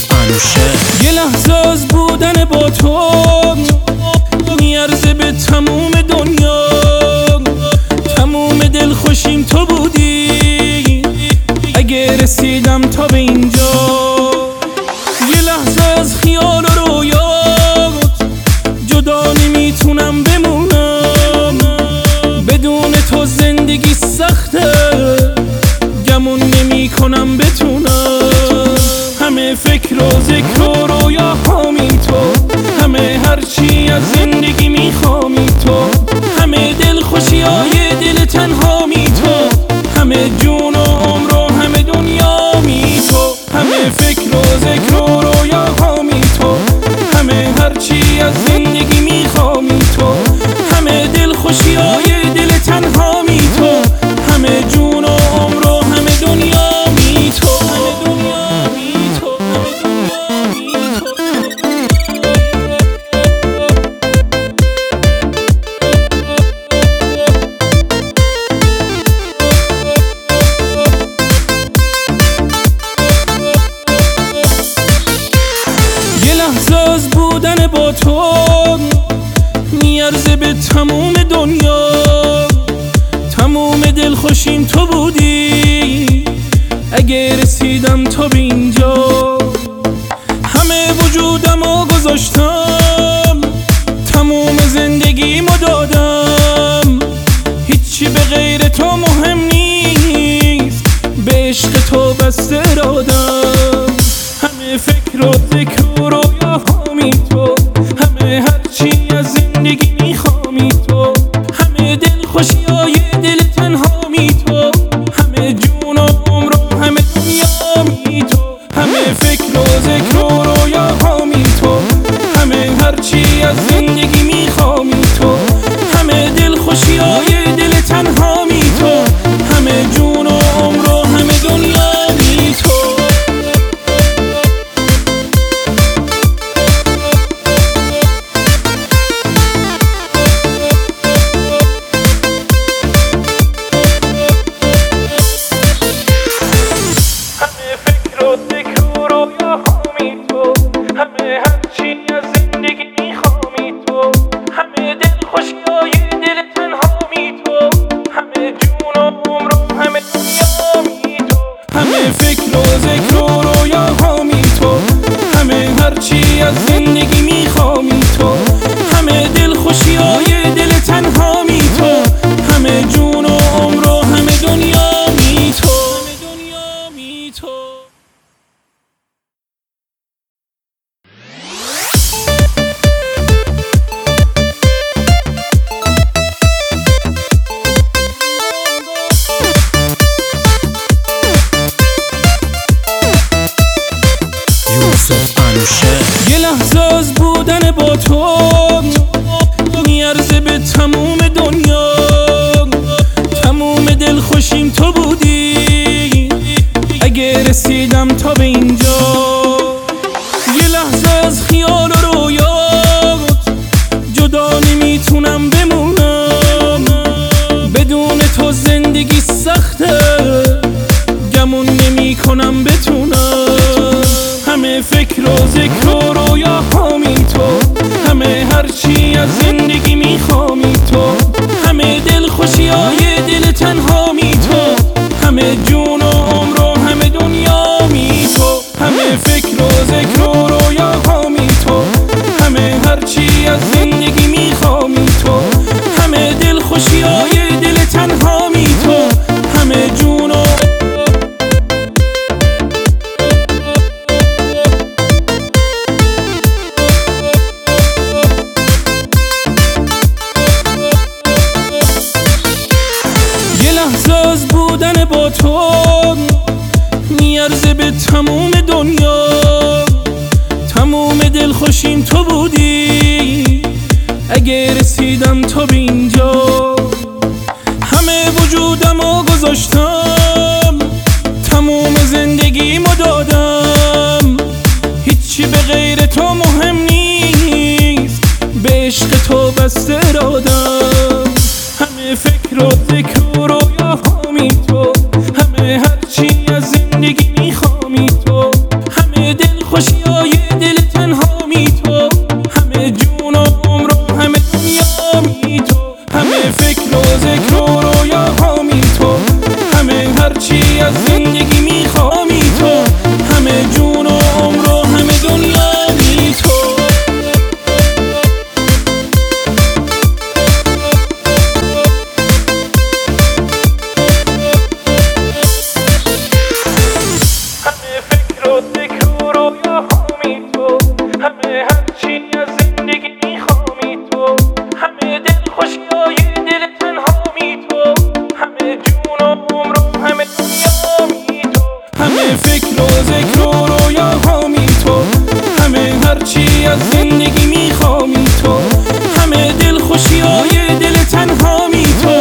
انوشه. یه لحظه از بودن با تو میارزه به تموم دنیا، تموم دلخوشیم تو بودی اگه رسیدم تا به اینجا. یه لحظه از خیال و رویات جدا نمیتونم بمونم، بدون تو زندگی سخته گمون نمی کنم بتونم. همه فکر و ذکر و رویاهامی تو، همه هرچی از زندگی میخوامی تو، همه دلخوشیای دل تنهامی تو، همه جون و عمر و همه دنیامی تو، همه فکر و ذکر و رویاهامی تو، همه هرچی از زندگی میخوامی تو، همه دلخوشیای دل تنهامی تو، همه جون و عمر و همه دنیامی تو. از بودن با تو میارزه به تموم دنیا، تموم دلخوشیم تو بودی اگه رسیدم تا به اینجا. همه وجودمو گذاشتم، تموم زندگیمو دادم، هیچی به غیر تو مهم نیست، به عشق تو بس ارادم. همه فکر و ذکر و رویاهامی تو، همه هرچی از زندگی میخوامی تو، همه دلخوشیای دل تنهامی تو، همه جون و عمر و همه دنیامی تو، همه فکر و ذکر و رویاهامی تو، همه هرچی از زندگی میخوامی تو، همه دلخوشیای دل تنهامی تو، همه جون و عمر و همه دنیامی تو. همه هرچی از زندگی میخوامی تو، همه دلخوشیای دل تنهامی تو، همه جون و عمر و همه دنیامی تو، همه فکر و ذکر و رویاهامی تو، همه هرچی از زندگی میخوامی تو، همه دلخوشیای دل تنهامی تو، همه جون و عمر و همه دنیامی تو. یه لحظه از بودن با تو میارزه به تموم دنیا، تموم دلخوشیم تو بودی اگه رسیدم تا به اینجا. یه لحظه از خیال و رویات جدا نمیتونم بمونم، بدون تو زندگی سخته گمون نمی کنم بتونم. همه فکر و ذکر و رویاهامی تو، همه هرچی از زندگی میخوامی تو، همه دلخوشیای دل تنهامی تو، همه جون و عمر و همه دنیامی تو، همه فکر و ذکر و رویاهامی تو، همه هرچی از زندگی میخوامی تو، همه دلخوشیای دل تنهامی تو، همه جون و از بودن با تو میارزه به تموم دنیا، تموم دلخوشیم تو بودی اگه رسیدم تا به اینجا. همه وجودمو گذاشتم، تموم زندگیمو دادم، هیچی به غیر تو مهم نیست، به عشق تو بس ارادم. همه فکر و ذکر و رویاهامی تو، همه هرچی از زندگی میخوامی تو، همه دلخوشی هرچی از زندگی میخوامی تو، همه دل خوشی های دل تنها می تو.